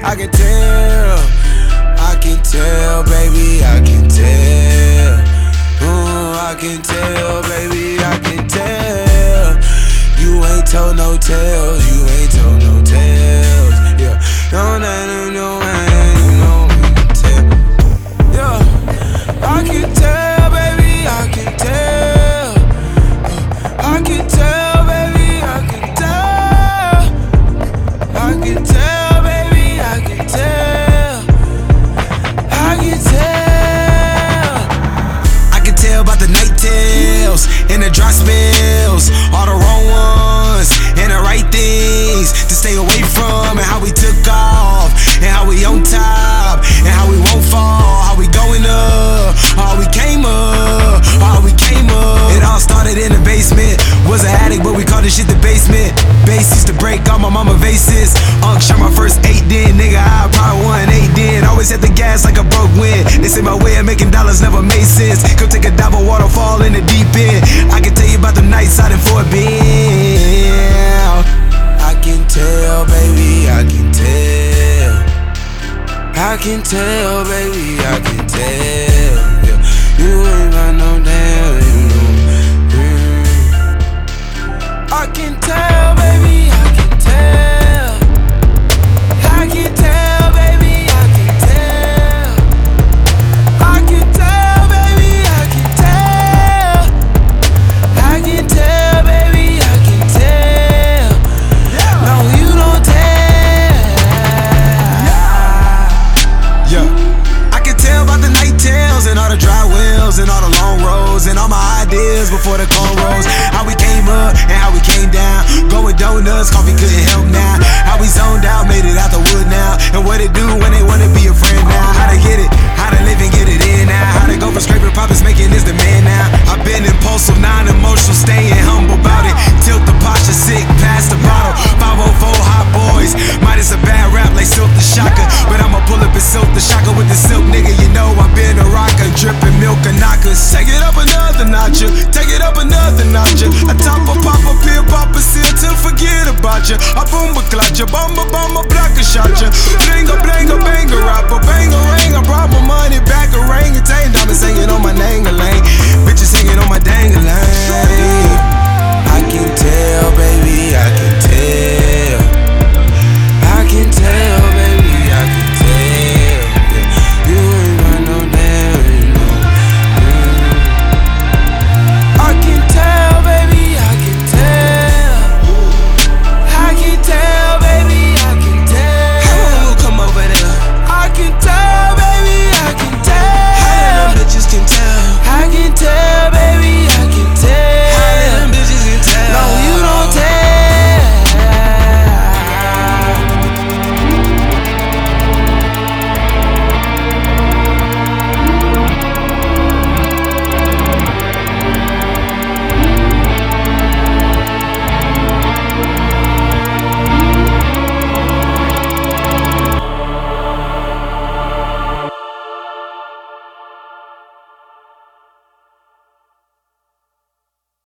I can tell. I can tell, baby, I can tell. I can tell, baby, I can tell. You ain't told no tales, you ain't told no tales. Yeah, no, no, no, no, you can tell. Yeah, I can tell, baby, I can tell. I can tell, baby, I can tell. I can tell, baby, I can tell. I can tell. I can tell about the night tales and the dry spells, all the wrong ones and the right things to stay away from, and how we took off, and how we on top, and how we won't fall, how we going up, how we came up, how we came up. It all started in the basement. Was an addict, but we called this shit the basement. Bass used to break all my mama vases. Shot my first 8 then, nigga, I probably won 8 then. Always at the gas like a broke wind. They say my way of making dollars never made sense. Go take a dive or waterfall in the deep end. I can tell you about the nights out in Fort Bend. I can tell, baby, I can tell. I can tell, baby, I can tell. Yeah. You ain't got no damn, you know. I can tell, baby, I can tell. I can tell, baby, I can tell. I can tell, baby, I can tell. I can tell, baby, I can tell. No, you don't tell. Yeah, I can tell about the night tales and all the dry wells and all the long roads and all my ideas before the cornrows. How we came up and how we came down. Going donuts, coffee couldn't help now. How we zoned out, made it out the wood now. And what it do when they wanna be a friend now. How to get it, how to live and get it in now. How to go from scraping profits, making this demand now. I've been impulsive, non-emotional, staying humble about it. Tilt the posture, sick, past the bottle. 504 hot boys, might as a bad rap like Silk the Shocker. But I'ma pull up and Silk the Shocker with the silk, nigga. You know I've been a rocker, dripping milk and knockers. Take it up another notch, take it up another notch. I top a pop a pill, pop a seal to forget about you. I boom a clutch, bomba, block a shot ya. Blinga, banger, rapper, banger, ring. I brought my money back, a ring, and diamonds hanging on my dang-a-lang. Bitches hanging on my dang-a-lang.